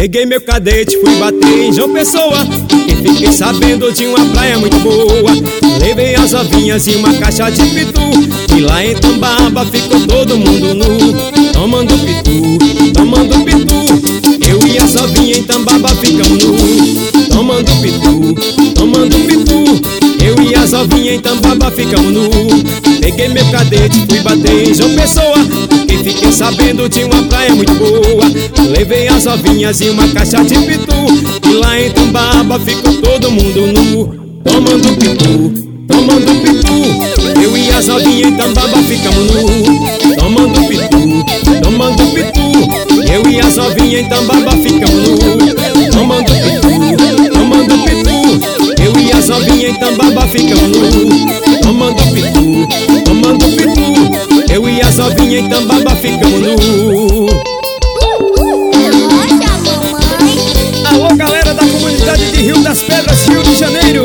Peguei meu cadete, fui bater em João Pessoa, e fiquei sabendo de uma praia muito boa. Levei as ovinhas e uma caixa de pitu, e lá em Tambaba ficou todo mundo nu, tomando pitu, tomando pitu. Eu e as ovinhas em Tambaba ficamos nu, tomando pitu, tomando pitu. Eu e as ovinhas em Tambaba ficamos nu. Peguei meu cadete, fui bater em João Pessoa, e fiquei sabendo de uma praia muito boa. Levei as ovinhas e uma caixa de pitu, e lá em Tambaba ficou todo mundo nu, tomando pitu, tomando pitu. Eu e as ovinhas em Tambaba ficamos nu, tomando pitu, tomando pitu. Eu e as ovinhas em Tambaba ficamos nu, tomando pitu, tomando pitu. Eu e as ovinhas em Tambaba ficamos nu, tomando pitu, tomando pitu. Eu e as ovinhas em Tambaba ficamos nu. Alô, galera da comunidade de Rio das Pedras, Rio de Janeiro.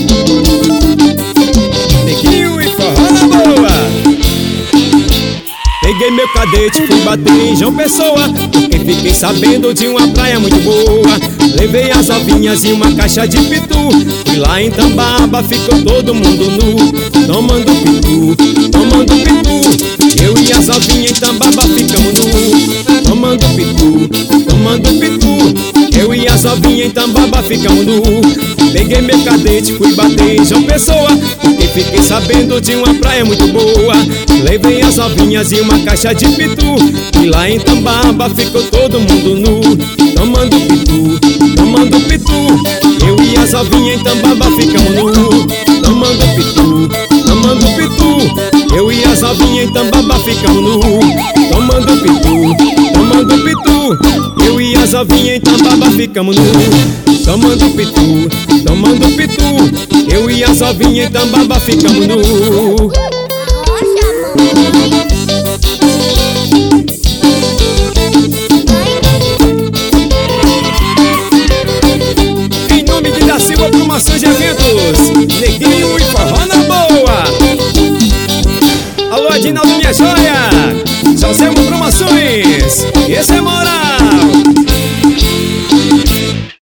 Neguinho e forró na boa. Peguei meu cadete, fui bater em João Pessoa, porque fiquei sabendo de uma praia muito boa. Levei as ovinhas e uma caixa de pitu, e lá em Tambaba ficou todo mundo nu, tomando pitu, tomando pitu. Eu e as ovinhas em Tambaba ficamos nu, tomando pitu, tomando pitu. Eu e as ovinhas em Tambaba ficamos nu. Peguei meu cadete, fui bater em João Pessoa, porque fiquei sabendo de uma praia muito boa. Levei as ovinhas e uma caixa de pitu, e lá em Tambaba ficou todo mundo nu, tomando pitu, tomando pitu. Eu e as ovinhas em Tambaba ficamos nu, tomando pitu, tomando pitu. Eu e as ovinhas em Tambaba ficamos nu, tomando pitu, tomando pitu. Eu e as ovinhas em Tambaba ficamos nu, tomando pitu, tomando pitu. Eu e as ovinhas em Tambaba ficamos nu. Em nome de Da Silva Promoções e Eventos, Neguinho e forró na boa. Alô, Adinaldo, minha joia. Joselmo Promoções, esse é moral.